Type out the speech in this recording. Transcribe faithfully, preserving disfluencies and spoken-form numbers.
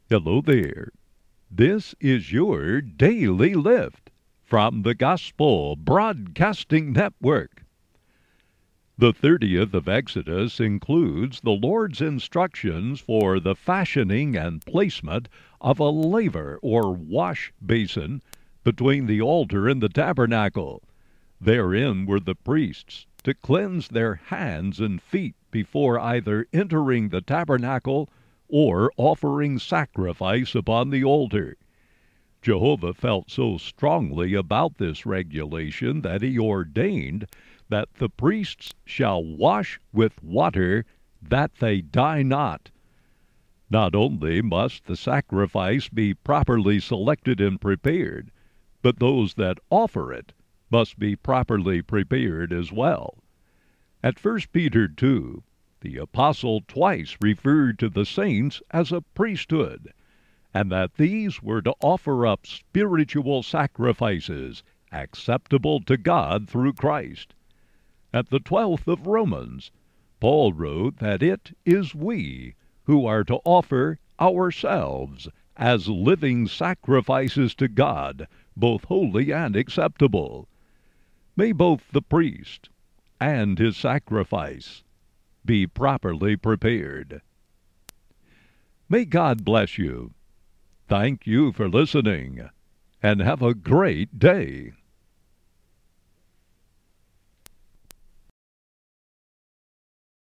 Hello there. This is your Daily Lift from the Gospel Broadcasting Network. The thirtieth of Exodus includes the Lord's instructions for the fashioning and placement of a laver or wash basin between the altar and the tabernacle. Therein were the priests to cleanse their hands and feet before either entering the tabernacle or offering sacrifice upon the altar. Jehovah felt so strongly about this regulation that he ordained that the priests shall wash with water, that they die not. Not only must the sacrifice be properly selected and prepared, but those that offer it must be properly prepared as well. At First Peter two, the apostle twice referred to the saints as a priesthood, and that these were to offer up spiritual sacrifices acceptable to God through Christ. At the twelfth of Romans, Paul wrote that it is we who are to offer ourselves as living sacrifices to God, both holy and acceptable. May both the priest and his sacrifice be properly prepared. May God bless you. Thank you for listening, and have a great day.